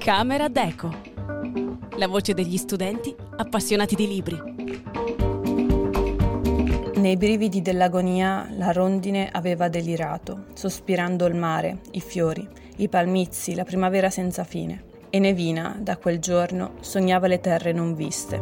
Camera Deco. La voce degli studenti appassionati di libri. Nei brividi dell'agonia la rondine aveva delirato, sospirando il mare, i fiori, i palmizi, la primavera senza fine. E Nevina, da quel giorno, sognava le terre non viste.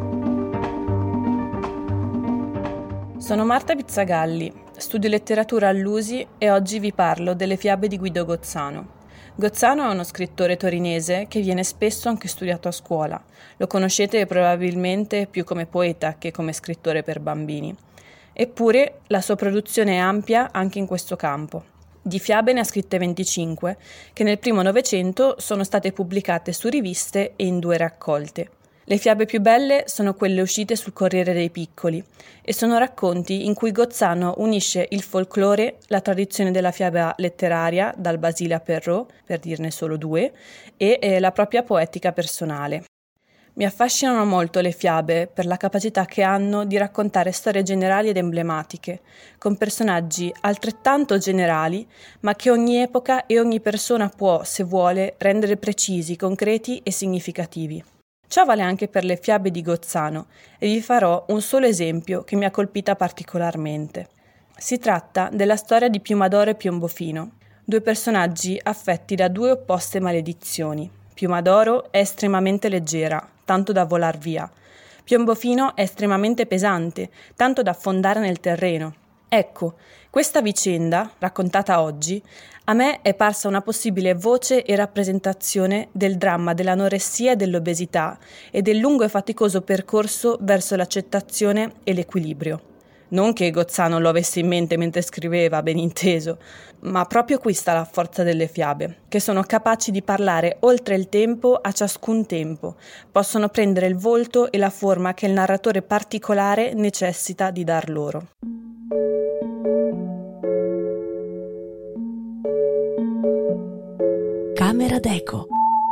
Sono Marta Pizzagalli, studio letteratura all'USI e oggi vi parlo delle fiabe di Guido Gozzano. Gozzano è uno scrittore torinese che viene spesso anche studiato a scuola. Lo conoscete probabilmente più come poeta che come scrittore per bambini. Eppure la sua produzione è ampia anche in questo campo. Di fiabe ne ha scritte 25, che nel primo Novecento sono state pubblicate su riviste e in 2 raccolte. Le fiabe più belle sono quelle uscite sul Corriere dei Piccoli e sono racconti in cui Gozzano unisce il folklore, la tradizione della fiaba letteraria, dal Basile a Perrault, per dirne solo 2, e la propria poetica personale. Mi affascinano molto le fiabe per la capacità che hanno di raccontare storie generali ed emblematiche, con personaggi altrettanto generali, ma che ogni epoca e ogni persona può, se vuole, rendere precisi, concreti e significativi. Ciò vale anche per le fiabe di Gozzano e vi farò un solo esempio che mi ha colpita particolarmente. Si tratta della storia di Piumadoro e Piombofino, 2 personaggi affetti da 2 opposte maledizioni. Piumadoro è estremamente leggera, tanto da volar via. Piombofino è estremamente pesante, tanto da affondare nel terreno. Ecco, questa vicenda, raccontata oggi, a me è parsa una possibile voce e rappresentazione del dramma dell'anoressia e dell'obesità e del lungo e faticoso percorso verso l'accettazione e l'equilibrio. Non che Gozzano lo avesse in mente mentre scriveva, ben inteso, ma proprio qui sta la forza delle fiabe, che sono capaci di parlare oltre il tempo a ciascun tempo, possono prendere il volto e la forma che il narratore particolare necessita di dar loro. Camera Deco.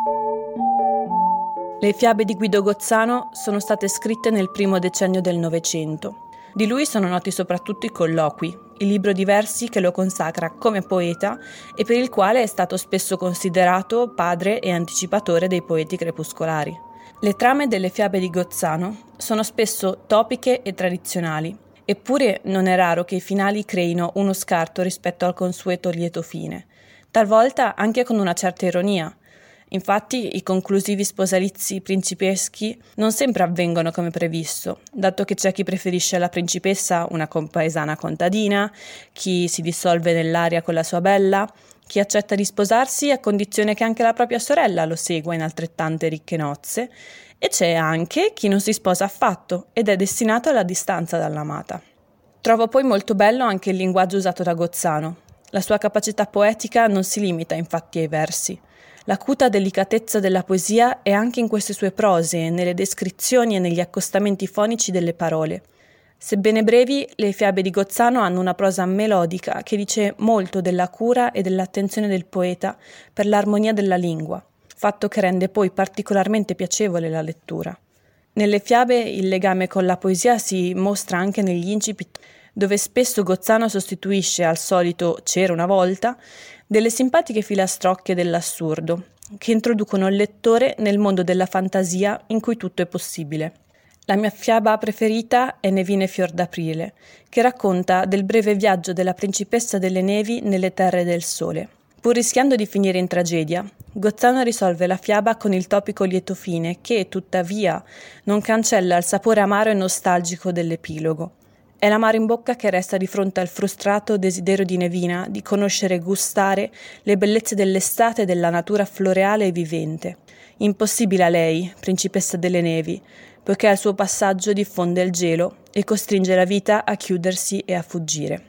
Le fiabe di Guido Gozzano sono state scritte nel primo decennio del Novecento. Di lui sono noti soprattutto i colloqui, il libro di versi che lo consacra come poeta e per il quale è stato spesso considerato padre e anticipatore dei poeti crepuscolari. Le trame delle fiabe di Gozzano sono spesso topiche e tradizionali, eppure non è raro che i finali creino uno scarto rispetto al consueto lieto fine, talvolta anche con una certa ironia. Infatti i conclusivi sposalizi principeschi non sempre avvengono come previsto, dato che c'è chi preferisce alla principessa una compaesana contadina, chi si dissolve nell'aria con la sua bella, chi accetta di sposarsi a condizione che anche la propria sorella lo segua in altrettante ricche nozze, e c'è anche chi non si sposa affatto ed è destinato alla distanza dall'amata. Trovo poi molto bello anche il linguaggio usato da Gozzano. La sua capacità poetica non si limita infatti ai versi. L'acuta delicatezza della poesia è anche in queste sue prose, nelle descrizioni e negli accostamenti fonici delle parole. Sebbene brevi, le fiabe di Gozzano hanno una prosa melodica che dice molto della cura e dell'attenzione del poeta per l'armonia della lingua, fatto che rende poi particolarmente piacevole la lettura. Nelle fiabe il legame con la poesia si mostra anche negli incipit, dove spesso Gozzano sostituisce al solito «c'era una volta» delle simpatiche filastrocche dell'assurdo, che introducono il lettore nel mondo della fantasia in cui tutto è possibile. La mia fiaba preferita è Nevine fior d'aprile, che racconta del breve viaggio della principessa delle nevi nelle terre del sole. Pur rischiando di finire in tragedia, Gozzano risolve la fiaba con il topico lieto fine che, tuttavia, non cancella il sapore amaro e nostalgico dell'epilogo. È l'amaro in bocca che resta di fronte al frustrato desiderio di Nevina di conoscere e gustare le bellezze dell'estate e della natura floreale e vivente. Impossibile a lei, principessa delle nevi, poiché al suo passaggio diffonde il gelo e costringe la vita a chiudersi e a fuggire.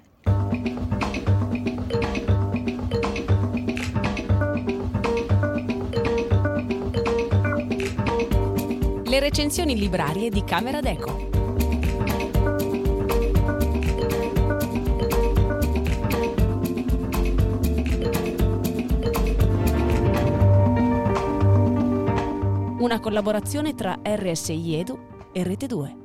Le recensioni librarie di Camera Deco. Una collaborazione tra RSI Edu e Rete 2.